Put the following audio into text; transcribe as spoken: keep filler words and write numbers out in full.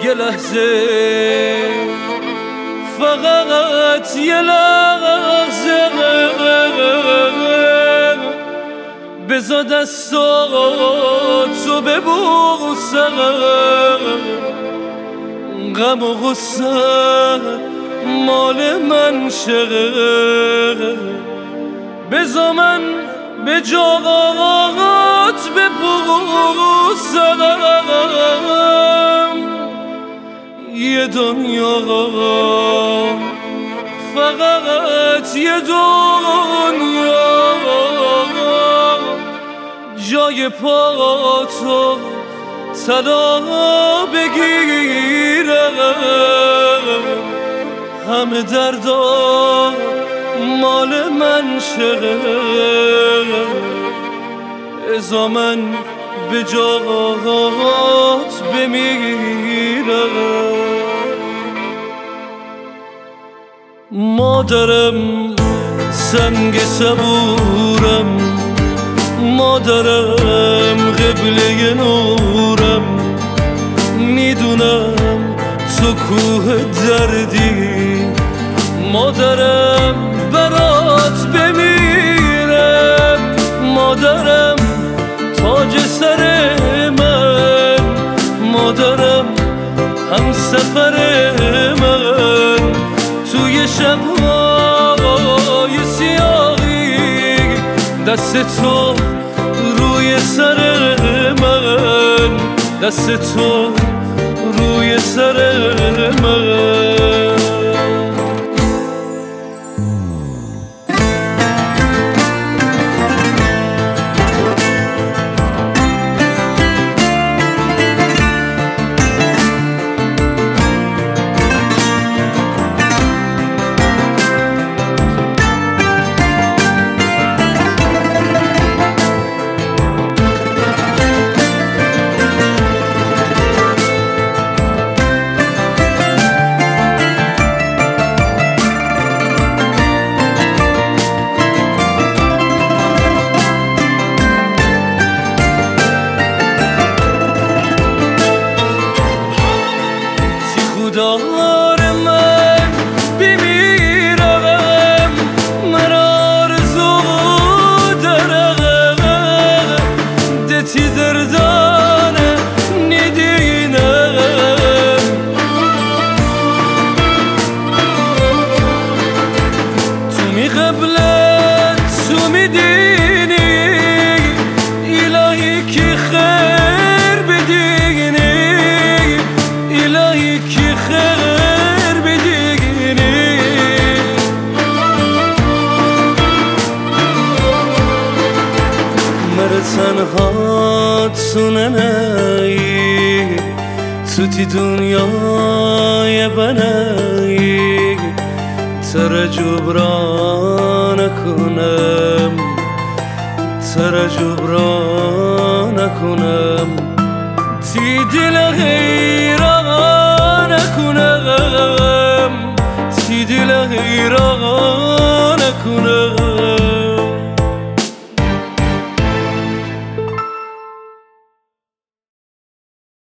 یه لحظه، فقط یه لحظه بذار دستاتو ببوسم، غم و غصه مال من شه، بذار من به جاغات بپوسم. یه دنیا، فقط یه دنیا جای پاتو طلا بگیرم، همه دردا مال من شه، ازا من به جاهات بمیرم. مادرم سنگ صبورم، مادرم قبله نورم، میدونم تو کوه دردی، مادرم برات بمیرم، مادرم تاج سر من، مادرم هم سفر من توی شبهای سیاهی، دست تو روی سر من، دست تو روی سر من. دار من بمیرم، من آرزو دارم دتی دردانه ندینم، تو می قبلت تو می دینی، الهی که خیر بدینی، الهی که خیر بدینی. مر تنها تو ننایی، تو تی دنیای بنایی، ترجب را نکنم، ترجب را نکنم، تی دل غیران نکنم، تی دل غیران